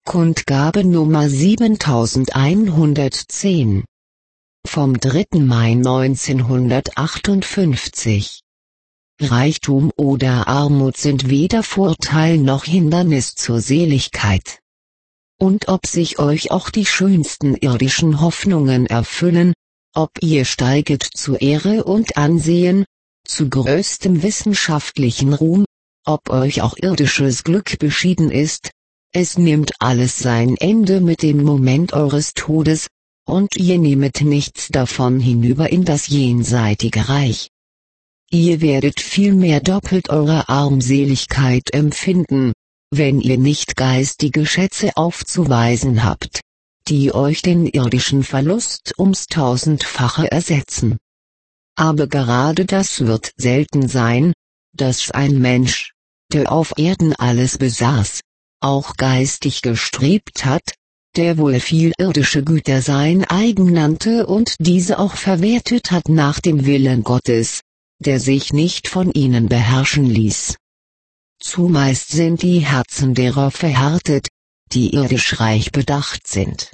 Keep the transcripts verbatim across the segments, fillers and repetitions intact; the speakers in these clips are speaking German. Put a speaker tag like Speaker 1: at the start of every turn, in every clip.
Speaker 1: Kundgabe Nummer siebentausendeinhundertzehn. Vom dritten Mai neunzehnhundertachtundfünfzig. Reichtum oder Armut sind weder Vorteil noch Hindernis zur Seligkeit. Und ob sich euch auch die schönsten irdischen Hoffnungen erfüllen, ob ihr steiget zu Ehre und Ansehen, zu größtem wissenschaftlichen Ruhm, ob euch auch irdisches Glück beschieden ist, es nimmt alles sein Ende mit dem Moment eures Todes, und ihr nehmet nichts davon hinüber in das jenseitige Reich. Ihr werdet vielmehr doppelt eure Armseligkeit empfinden, wenn ihr nicht geistige Schätze aufzuweisen habt, die euch den irdischen Verlust ums Tausendfache ersetzen. Aber gerade das wird selten sein, dass ein Mensch, der auf Erden alles besaß, auch geistig gestrebt hat, der wohl viel irdische Güter sein eigen nannte und diese auch verwertet hat nach dem Willen Gottes, der sich nicht von ihnen beherrschen ließ. Zumeist sind die Herzen derer verhärtet, die irdisch reich bedacht sind.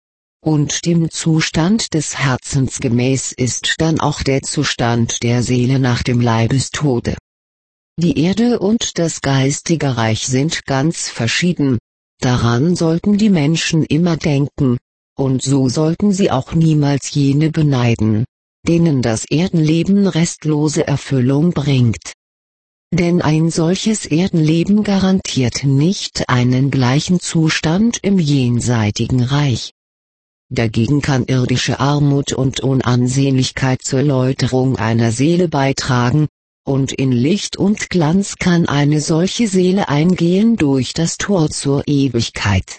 Speaker 1: Und dem Zustand des Herzens gemäß ist dann auch der Zustand der Seele nach dem Leibestode. Die Erde und das geistige Reich sind ganz verschieden, daran sollten die Menschen immer denken, und so sollten sie auch niemals jene beneiden, denen das Erdenleben restlose Erfüllung bringt. Denn ein solches Erdenleben garantiert nicht einen gleichen Zustand im jenseitigen Reich. Dagegen kann irdische Armut und Unansehnlichkeit zur Läuterung einer Seele beitragen, und in Licht und Glanz kann eine solche Seele eingehen durch das Tor zur Ewigkeit.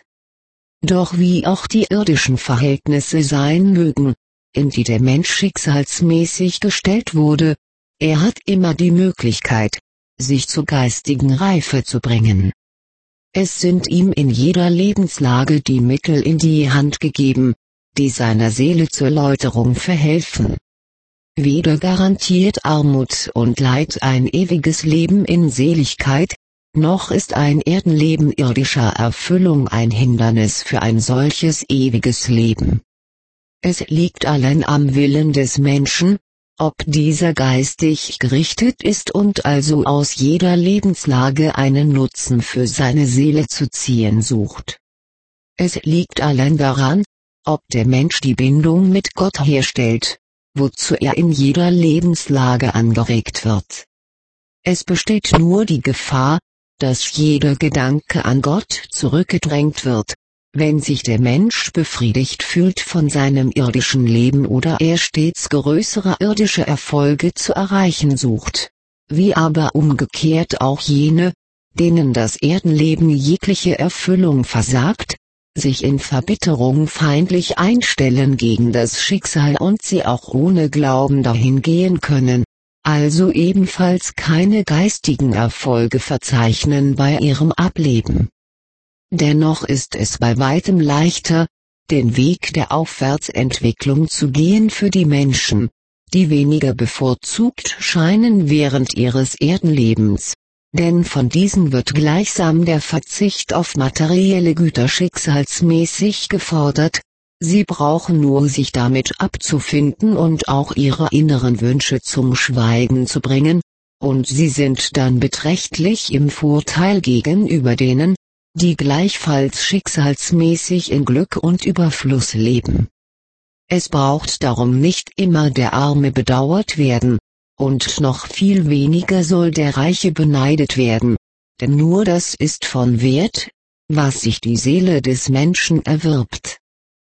Speaker 1: Doch wie auch die irdischen Verhältnisse sein mögen, in die der Mensch schicksalsmäßig gestellt wurde, er hat immer die Möglichkeit, sich zur geistigen Reife zu bringen. Es sind ihm in jeder Lebenslage die Mittel in die Hand gegeben, die seiner Seele zur Läuterung verhelfen. Weder garantiert Armut und Leid ein ewiges Leben in Seligkeit, noch ist ein Erdenleben irdischer Erfüllung ein Hindernis für ein solches ewiges Leben. Es liegt allein am Willen des Menschen, ob dieser geistig gerichtet ist und also aus jeder Lebenslage einen Nutzen für seine Seele zu ziehen sucht. Es liegt allein daran, ob der Mensch die Bindung mit Gott herstellt, wozu er in jeder Lebenslage angeregt wird. Es besteht nur die Gefahr, dass jeder Gedanke an Gott zurückgedrängt wird, wenn sich der Mensch befriedigt fühlt von seinem irdischen Leben oder er stets größere irdische Erfolge zu erreichen sucht, wie aber umgekehrt auch jene, denen das Erdenleben jegliche Erfüllung versagt, sich in Verbitterung feindlich einstellen gegen das Schicksal und sie auch ohne Glauben dahin gehen können, also ebenfalls keine geistigen Erfolge verzeichnen bei ihrem Ableben. Dennoch ist es bei weitem leichter, den Weg der Aufwärtsentwicklung zu gehen für die Menschen, die weniger bevorzugt scheinen während ihres Erdenlebens. Denn von diesen wird gleichsam der Verzicht auf materielle Güter schicksalsmäßig gefordert, sie brauchen nur sich damit abzufinden und auch ihre inneren Wünsche zum Schweigen zu bringen, und sie sind dann beträchtlich im Vorteil gegenüber denen, die gleichfalls schicksalsmäßig in Glück und Überfluss leben. Es braucht darum nicht immer der Arme bedauert werden, und noch viel weniger soll der Reiche beneidet werden, denn nur das ist von Wert, was sich die Seele des Menschen erwirbt.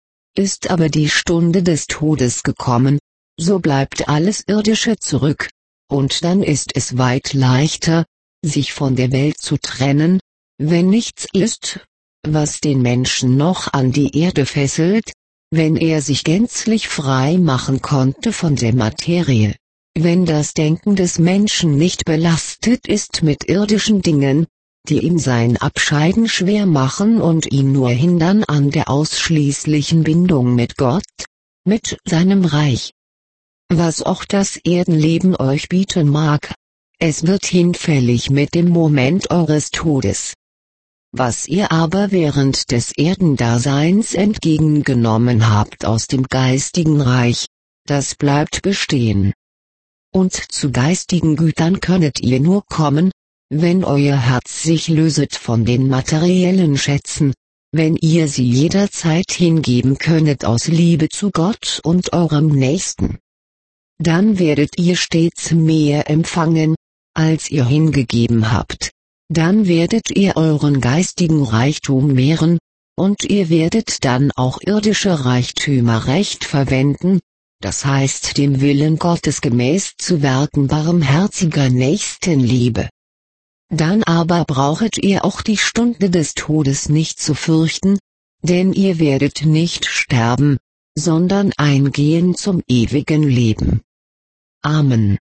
Speaker 1: Ist aber die Stunde des Todes gekommen, so bleibt alles Irdische zurück, und dann ist es weit leichter, sich von der Welt zu trennen, wenn nichts ist, was den Menschen noch an die Erde fesselt, wenn er sich gänzlich frei machen konnte von der Materie. Wenn das Denken des Menschen nicht belastet ist mit irdischen Dingen, die ihm sein Abscheiden schwer machen und ihn nur hindern an der ausschließlichen Bindung mit Gott, mit seinem Reich. Was auch das Erdenleben euch bieten mag, es wird hinfällig mit dem Moment eures Todes. Was ihr aber während des Erdendaseins entgegengenommen habt aus dem geistigen Reich, das bleibt bestehen. Und zu geistigen Gütern könnet ihr nur kommen, wenn euer Herz sich löset von den materiellen Schätzen, wenn ihr sie jederzeit hingeben könnet aus Liebe zu Gott und eurem Nächsten. Dann werdet ihr stets mehr empfangen, als ihr hingegeben habt. Dann werdet ihr euren geistigen Reichtum mehren, und ihr werdet dann auch irdische Reichtümer recht verwenden, das heißt dem Willen Gottes gemäß zu werken barmherziger Nächstenliebe. Dann aber brauchet ihr auch die Stunde des Todes nicht zu fürchten, denn ihr werdet nicht sterben, sondern eingehen zum ewigen Leben. Amen.